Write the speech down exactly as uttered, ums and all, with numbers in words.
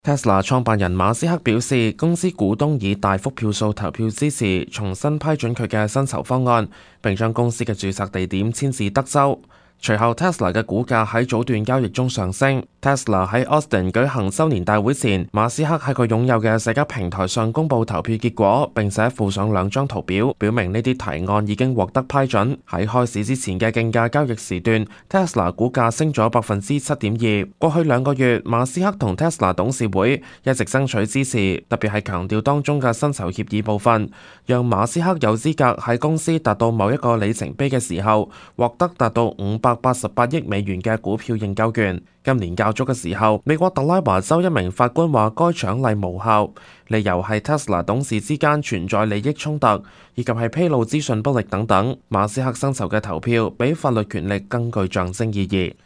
Tesla 創辦人馬斯克表示，公司股東以大幅票數投票支持，重新批准佢嘅薪酬方案，並將公司嘅註冊地點遷至德州。隨後 Tesla 嘅股價喺早段交易中上升。Tesla 喺 Austin 舉行周年大會前，馬斯克喺佢擁有嘅社交平台上公佈投票結果，並且附上兩張圖表，表明呢啲提案已經獲得批准。喺開市之前嘅競價交易時段 ，Tesla 股價升咗百分之七點二。過去兩個月，馬斯克同 Tesla 董事會一直爭取支持，特別係強調當中嘅薪酬協議部分，讓馬斯克有資格喺公司達到某一個里程碑嘅時候，獲得達到五百八十八億美元嘅股票認購權。今年較早嘅時候，美國特拉華州一名法官話該獎勵無效，理由係 Tesla 董事之間存在利益衝突，以及係披露資訊不力等等。馬斯克薪酬嘅投票比法律權力更具象徵意義。